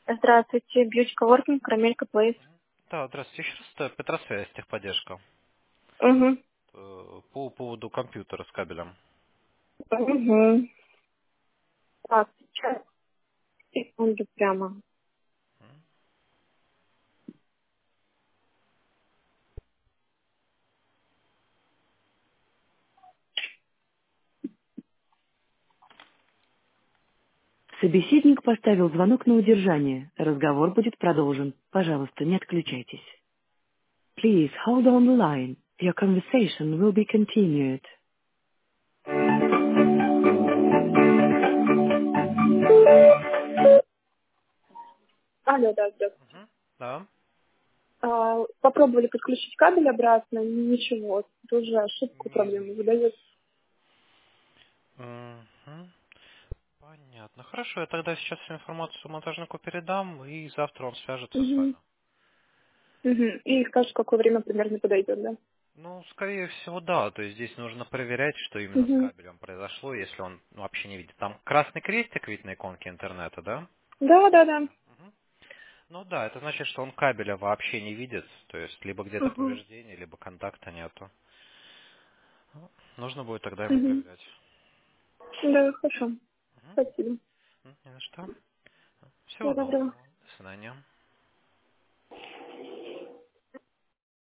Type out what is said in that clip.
Здравствуйте, Beauty Coworking, Карамелька Плейс. Да, здравствуйте. Еще раз это Петросвязь, техподдержка. Угу. По поводу компьютера с кабелем. Угу. Так, сейчас, секунду прямо. Собеседник поставил звонок на удержание. Разговор будет продолжен. Пожалуйста, не отключайтесь. Please hold on the line. Your conversation will be continued. Алло, да, здравствуйте. Мгм. Да. Попробовали подключить кабель обратно, ничего, тоже ошибку, Не проблему завис. выдает. Мгм. Понятно. Хорошо, я тогда сейчас всю информацию монтажнику передам, и завтра он свяжется с Угу. вами. Угу. И скажешь, в какое время примерно подойдет, да? Ну, скорее всего, да. То есть здесь нужно проверять, что именно с Угу. кабелем произошло, если он вообще не видит. Там красный крестик видит на иконке интернета, да? Да, да, да. Мгм. Ну да, это значит, что он кабеля вообще не видит. То есть либо где-то Угу. повреждение, либо контакта нету. Ну, нужно будет тогда ему Угу. проверять. Да, хорошо. Мгм. Спасибо. Не на что. Всего Всего доброго. доброго. До свидания.